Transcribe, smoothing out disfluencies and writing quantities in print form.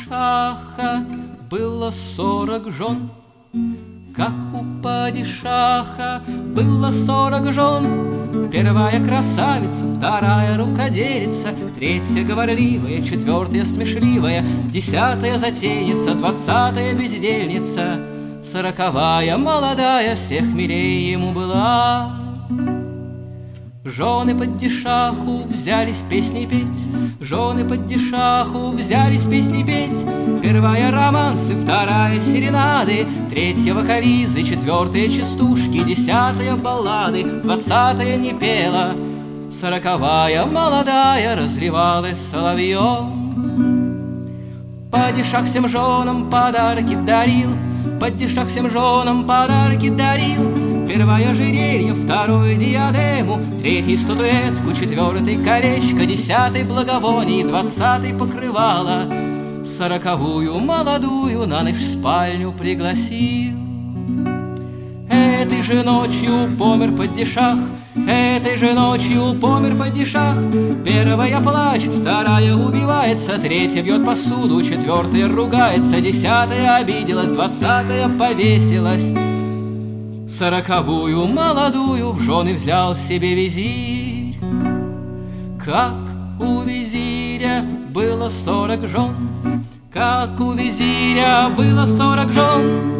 падишаха было 40 жен, как у падишаха было 40 жен. Первая красавица, вторая рукодельница, третья говорливая, четвертая смешливая, 10-я затейница, 20-я бездельница, 40-я молодая всех милее ему была. Жены падишаху взялись песни петь, жены падишаху взялись песни петь. Первая романсы, вторая серенады, третья вокализы, четвертая частушки, 10-я баллады, 20-я не пела, 40-я молодая разливалась соловьем. Падишах всем женам подарки дарил, падишах всем женам подарки дарил. Первое ожерелье, второе диадему, третий статуэтку, четвертый колечко, 10-й благовоний, 20-й покрывало, 40-ю молодую на ночь в спальню пригласил. Этой же ночью помер падишах, этой же ночью помер падишах. Первая плачет, вторая убивается, третья бьет посуду, четвертая ругается, 10-я обиделась, 20-я повесилась, 40-ю молодую в жены взял себе визирь. Как у визиря было 40 жен, как у визиря было 40 жен.